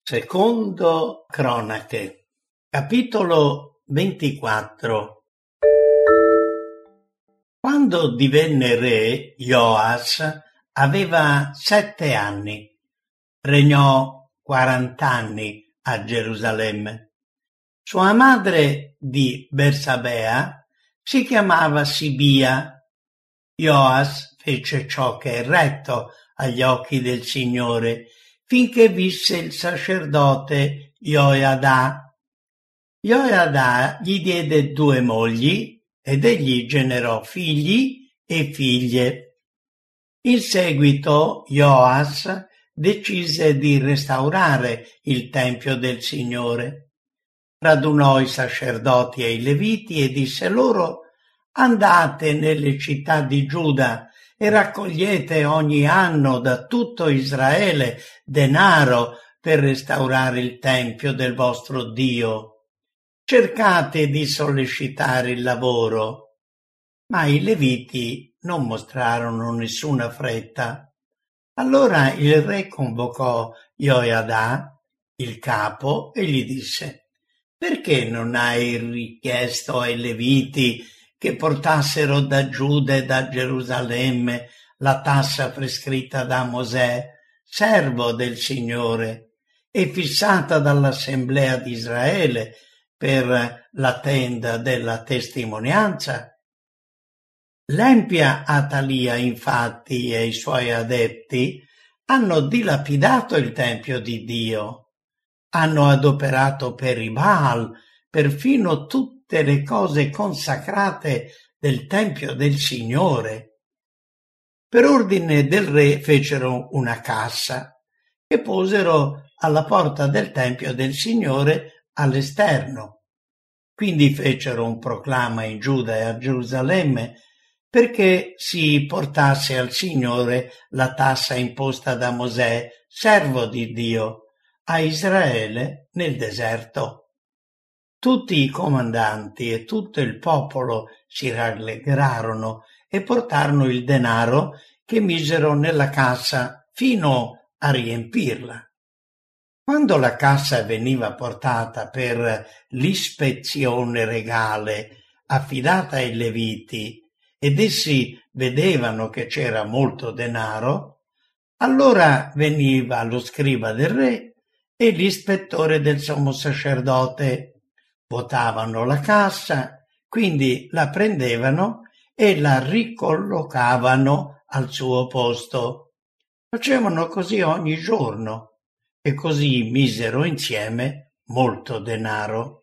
Secondo Cronache, capitolo 24. Quando divenne re, Joas aveva 7 anni. Regnò 40 anni a Gerusalemme. Sua madre di Bersabea si chiamava Sibia. Joas fece ciò che è retto agli occhi del Signore, finché visse il sacerdote Joiada. Joiada gli diede 2 mogli ed egli generò figli e figlie. In seguito Joas decise di restaurare il Tempio del Signore. Radunò i sacerdoti e i leviti e disse loro: «Andate nelle città di Giuda e raccogliete ogni anno da tutto Israele denaro per restaurare il Tempio del vostro Dio. Cercate di sollecitare il lavoro». Ma i Leviti non mostrarono nessuna fretta. Allora il re convocò Joiada, il capo, e gli disse: «Perché non hai richiesto ai Leviti che portassero da Giuda e da Gerusalemme la tassa prescritta da Mosè, servo del Signore, e fissata dall'Assemblea di Israele per la tenda della testimonianza?» L'empia Atalia, infatti, e i suoi adepti hanno dilapidato il Tempio di Dio. Hanno adoperato per i Baal perfino tutte le cose consacrate del Tempio del Signore. Per ordine del re fecero una cassa che posero alla porta del Tempio del Signore all'esterno. Quindi fecero un proclama in Giuda e a Gerusalemme perché si portasse al Signore la tassa imposta da Mosè, servo di Dio, a Israele nel deserto. Tutti i comandanti e tutto il popolo si rallegrarono e portarono il denaro che misero nella cassa fino a riempirla. Quando la cassa veniva portata per l'ispezione regale affidata ai Leviti ed essi vedevano che c'era molto denaro, allora veniva lo scriba del re e l'ispettore del sommo sacerdote. Votavano la cassa, quindi la prendevano e la ricollocavano al suo posto. Facevano così ogni giorno e così misero insieme molto denaro.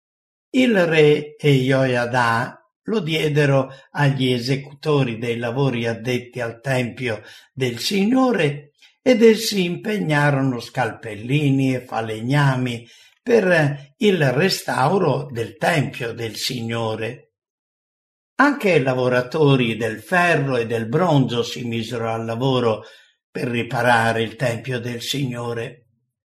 Il re e Joiada lo diedero agli esecutori dei lavori addetti al Tempio del Signore ed essi impegnarono scalpellini e falegnami per il restauro del Tempio del Signore. Anche lavoratori del ferro e del bronzo si misero al lavoro per riparare il Tempio del Signore.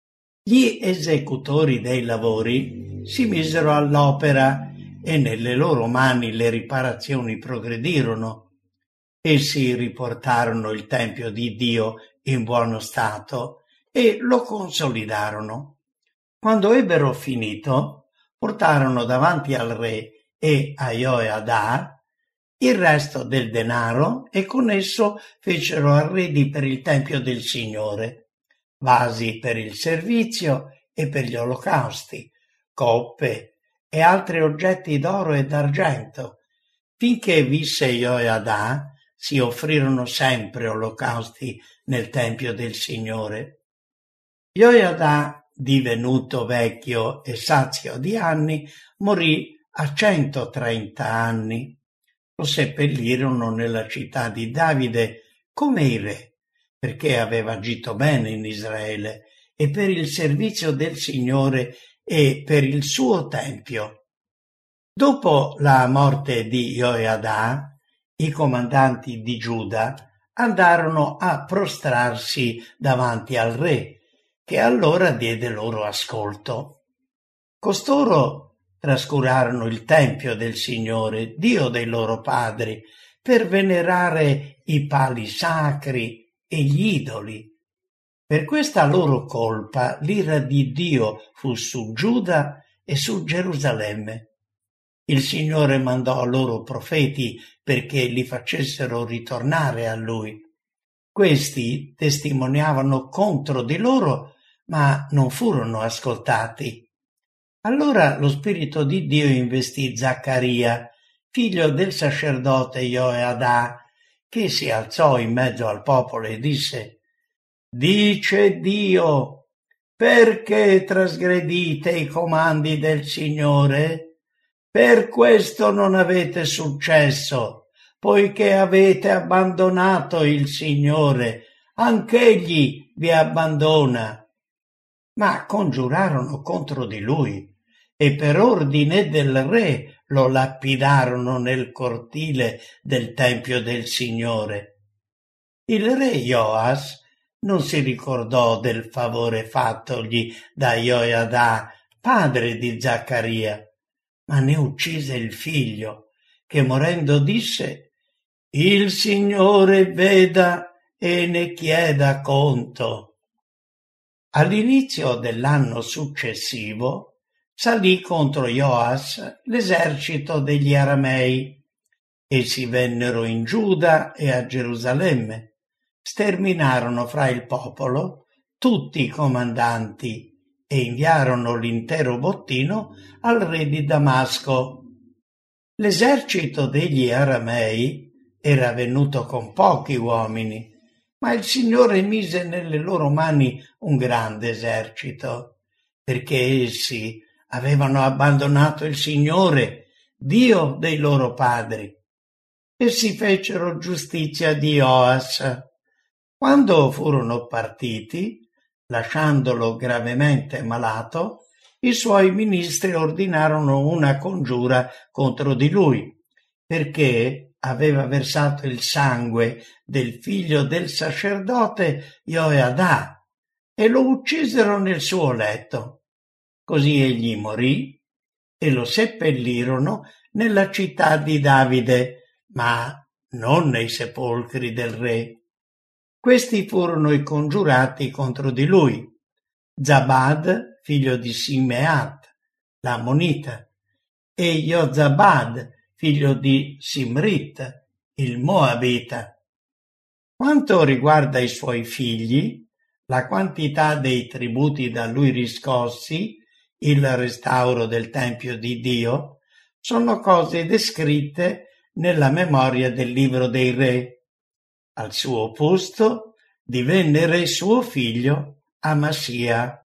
Gli esecutori dei lavori si misero all'opera e nelle loro mani le riparazioni progredirono. Essi riportarono il Tempio di Dio in buono stato e lo consolidarono. Quando ebbero finito, portarono davanti al re e a Joiada il resto del denaro e con esso fecero arredi per il Tempio del Signore, vasi per il servizio e per gli olocausti, coppe e altri oggetti d'oro e d'argento. Finché visse Joiada, si offrirono sempre olocausti nel Tempio del Signore. Joiada, divenuto vecchio e sazio di anni, morì a 130 anni. Lo seppellirono nella città di Davide come il re, perché aveva agito bene in Israele e per il servizio del Signore e per il suo Tempio. Dopo la morte di Joiada, i comandanti di Giuda andarono a prostrarsi davanti al re, che allora diede loro ascolto. Costoro trascurarono il Tempio del Signore, Dio dei loro padri, per venerare i pali sacri e gli idoli. Per questa loro colpa l'ira di Dio fu su Giuda e su Gerusalemme. Il Signore mandò loro profeti perché li facessero ritornare a Lui. Questi testimoniavano contro di loro, ma non furono ascoltati. Allora lo Spirito di Dio investì Zaccaria, figlio del sacerdote Joiada, che si alzò in mezzo al popolo e disse: «Dice Dio, perché trasgredite i comandi del Signore? Per questo non avete successo, poiché avete abbandonato il Signore, anch'Egli vi abbandona». Ma congiurarono contro di lui e per ordine del re lo lapidarono nel cortile del Tempio del Signore. Il re Joas non si ricordò del favore fattogli da Joiada, padre di Zaccaria, ma ne uccise il figlio, che morendo disse: «Il Signore veda e ne chieda conto». All'inizio dell'anno successivo salì contro Joas l'esercito degli Aramei. Essi vennero in Giuda e a Gerusalemme. Sterminarono fra il popolo tutti i comandanti e inviarono l'intero bottino al re di Damasco. L'esercito degli Aramei era venuto con pochi uomini, ma il Signore mise nelle loro mani un grande esercito, perché essi avevano abbandonato il Signore, Dio dei loro padri, e si fecero giustizia di Joas. Quando furono partiti, lasciandolo gravemente malato, i suoi ministri ordinarono una congiura contro di lui, perché aveva versato il sangue del figlio del sacerdote Joiada e lo uccisero nel suo letto. Così egli morì e lo seppellirono nella città di Davide, ma non nei sepolcri del re. Questi furono i congiurati contro di lui: Zabad, figlio di Simeat, l'ammonita, e Jozabad, figlio di Simrit, il moabita. Quanto riguarda i suoi figli, la quantità dei tributi da lui riscossi, il restauro del Tempio di Dio, sono cose descritte nella memoria del libro dei re. Al suo posto divenne re suo figlio Amasia.